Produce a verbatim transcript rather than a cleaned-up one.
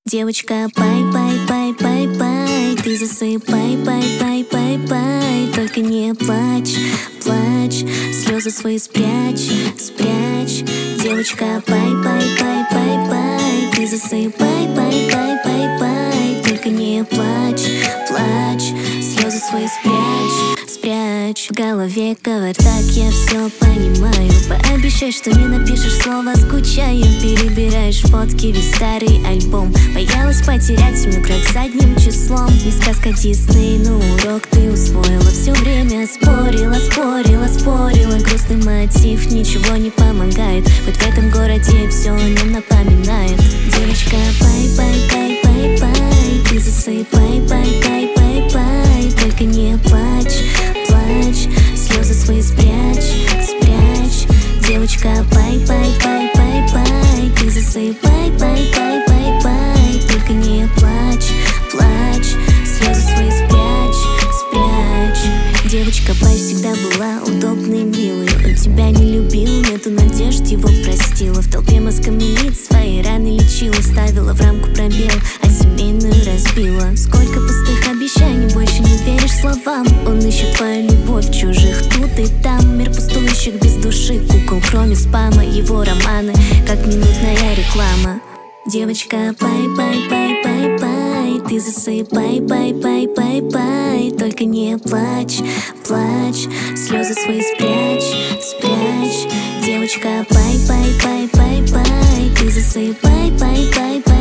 Девочка, пай, пай, пай, пай, пай, ты засыпай, пай, пай, пай, пай, только не плачь, плачь, слезы свои спрячь, спрячь. Девочка, пай, пай, пай, пай, пай, ты засыпай, пай, пай, пай, пай, только не плачь, плачь, слезы свои спрячь, спрячь. В голове кавардак, я все понимаю. Пообещай, что не напишешь слово «скучаю». Перебираешь фотки, весь старый альбом. Боялась потерять микрок задним числом. Не сказка Дисней, но урок ты усвоила. Все время спорила, спорила, спорила. Грустный мотив ничего не помогает. Хоть в этом городе все о нем напоминает. Девочка, пай, пай, пай, пай, пай, ты засыпай, пай, пай, пай, пай, только не плачь, плачь, слезы свои спрячь, спрячь. Девочка, пай, пай, пай, пай, пай, ты засыпай, пай, пай, пай, пай, только не плачь, плачь, слезы свои спрячь, спрячь. Девочка, пай всегда была удобной, милой. Он тебя не любил, нету надежд, его простила. В толпе мазками лиц свои раны лечила. Ставила в рамку пробел, а семейную разбила. Сколько пустых обещаний, больше не веришь словам. Он ищет твою любовь в чужих тут и там. Мир пустующих без души кукол, кроме спама. Его романы, как минутная реклама. Девочка, пай, пай, пай, пай, пай, ты засыпай, пай, пай, пай, пай, только не плачь, плачь, слезы свои спрячь, спрячь. Девочка, пай, пай, пай, пай, пай, ты засыпай, пай, пай, пай.